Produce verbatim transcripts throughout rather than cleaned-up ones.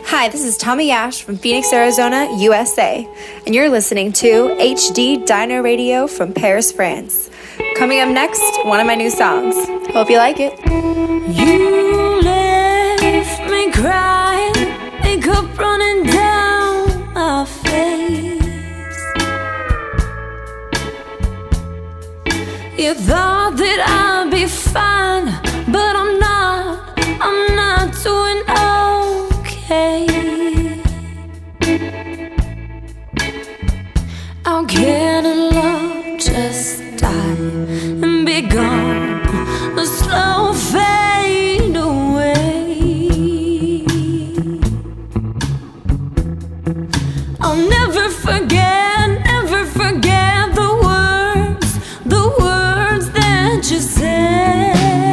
Hi, this is Tommy Ash from Phoenix, Arizona, U S A, and you're listening to H D Diner Radio from Paris, France. Coming up next, one of my new songs. Hope you like it. You left me crying, makeup running down my face. You thought that I'd be fine, but I'm not, I'm not doing okay. How can a love just die and be gone, a slow fade away? I'll never forget, never forget the words, the words that you said.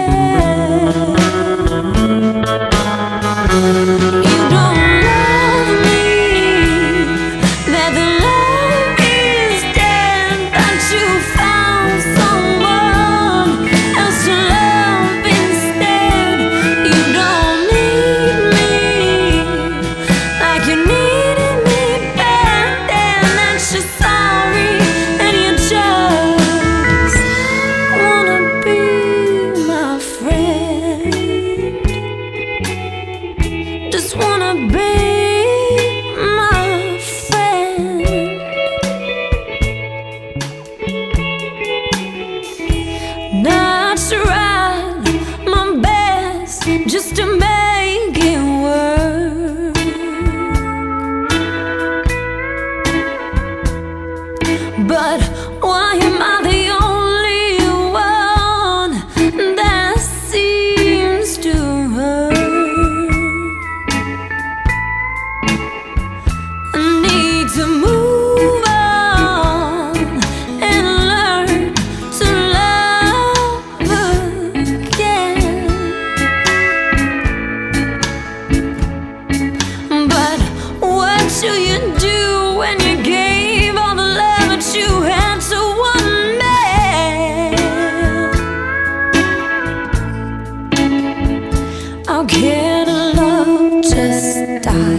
You don't love me, that the love is dead, that you found someone else to love instead. You don't need me like you needed me back then, that you're sorry and you just wanna be my friend. Just wanna be my friend. Not try my best just to make it work, but why am I the only one that seems to hurt? I need to move on and learn to love again. But what do you do when you gave all the love that you had to one man? How can a love just die